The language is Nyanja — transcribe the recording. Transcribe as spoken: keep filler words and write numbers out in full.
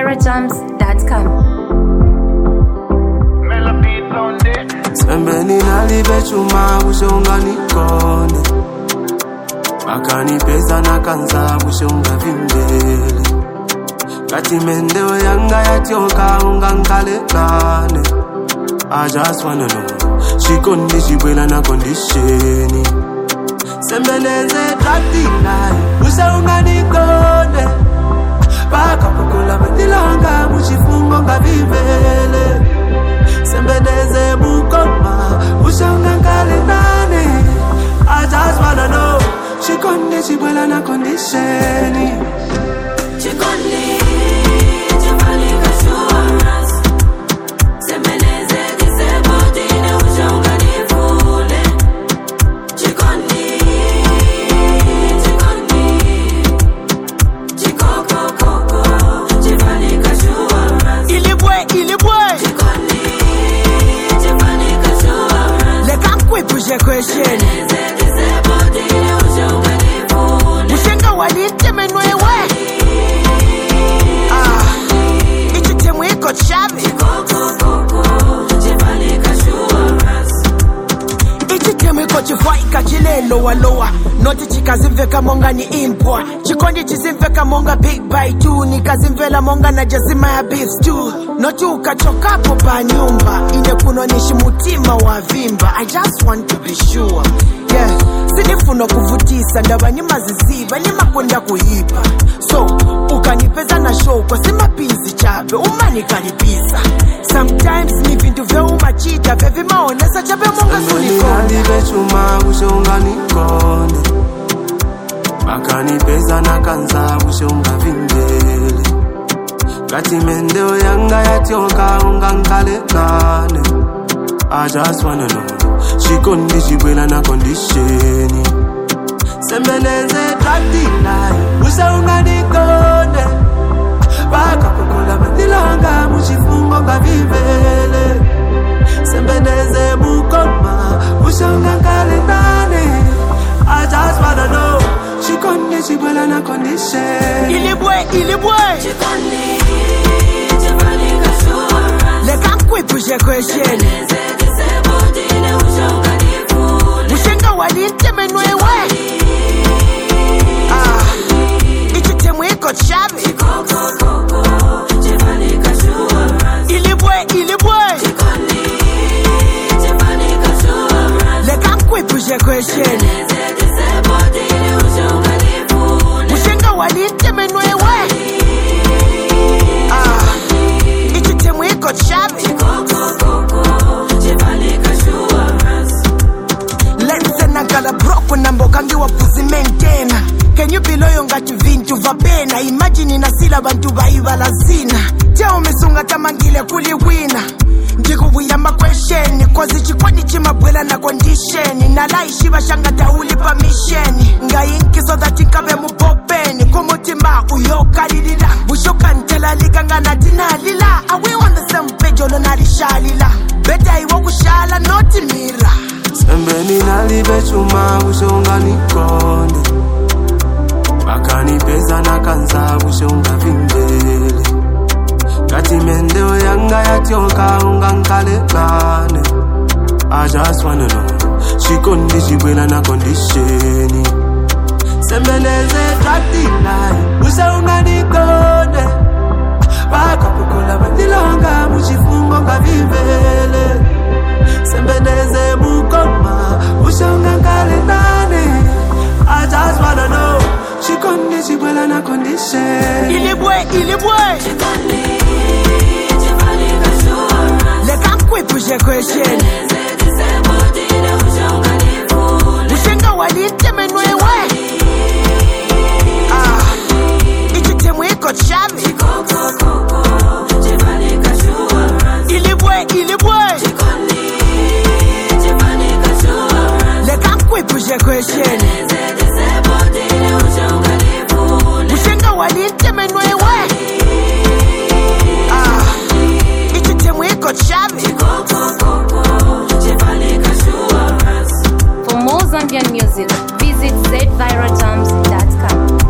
viral jams dot com. Sembeni nalibe chuma ushonga nikone Makani pesa na kanza ushonga vindele Kati mendeo yanga yatioka unga nkale nane I just wanna know Shikondi shibwela na kondisheni Sembeleze tati nai ushonga nikone Baka kukula bandilanga mushifungo nga vivele Sembeleze mukoma ushonga nkale nane I just wanna know Shikondi shibwela na kondisheni Chikondi Chifali kashuaras Sembeleze disebotine ushonga nifule Chikondi Chikondi Chikoko koko Chifali kashuaras Ilibwe, ilibwe Chikondi Chifali kashuaras Leka mkwe puje question Sembeleze disebotine ushonga nifule Mushenga walite menwewe Chavi Ichi temu iko chifaika chile lowa lowa Noti chikazimveka monga ni impwa Chikondi chizimveka monga big bite tu Nikazimvela monga na jazima ya beef stew Noti ukachokapo pa nyumba Ine kuno nishi mutima wa vimba I just want to be sure Yeah Sinifuno kuvutisa ndaba ni maziziba Ni makwenda kuhipa So ukanipeza na show kwa sima pinzi chabe Umani kanipisa Sometimes ni vindu vya umachita Vevi maonesa chabe monga sunikona Nalibe chuma ushonga nikone Makani pesa na kanza ushonga vindele Kati mendeo yanga yatioka unga nkale nane I just wanna know Shikondi shibwela na kondisheni Sembeleze tati nai ushonga nikone Baka kukula bandilanga mushifungo nga vivele Sembeleze mukoma ushonga nkale nane I just wanna know Shikondi shibwela na kondisheni Ilibwe, ilibwe Chikondi Chifali kashuaras Leka mkwe puje question Sembeleze disebotine ushonga nifule Mushenga walite menwewe Ichi temu iko chavi Chikoko koko Chifali kashuaras Ilibwe, ilibwe Chikondi Chifali kashuaras Leka mkwe puje question Sembeleze disebotine ushonga nifule Mushenga walite menwewe Ichi temu iko chavi Chikoko koko Chifali kashuaras Lense na gala broko na mbokangi wa puzi maintain Can you be loyal ngati vintu vapena Imagine inasila bantu baiva lazina Teo mesunga tamangile kuli wina Ndikubuya ma question Kozi chikwani chimabwela na condition Nalaishi bashanga tauli pa mission Ngayinki so that inkabe mupopeni Kumutima uyoka lilila Bushoka ntela likanga na dinalila Are we on the same page ono nalishalila Beta iwo kushala noti mira Sembeni nalibe chuma ushonga nikone Makani pesa na kanza ushonga vindele Kati mendeo yanga yatioka unga nkale nane I just wanna know Shikondi shibwela na kondisheni Sembeleze tati nai ushonga nikone Baka kukula bandilanga mushifungo nga vivele Sembeleze mukoma ushonga nkale nane I just wanna know Shikondi shibwela na kondisheni Ilibwe, ilibwe Chikondi Chifali kashuaras Leka mkwe puje question Sembeleze disebotine ushonga nifule Mushenga walite menwewe Ichi temu iko chavi Chikoko koko Chifali kashuaras Ilibwe, ilibwe Chikondi Chifali kashuaras Leka mkwe puje question Sembeleze disebotine ushonga nifule Mushenga walite menwewe Ichi temu iko chavi Chikoko koko Chifali kashuaras For more Zambian music, visit z viral jams dot com.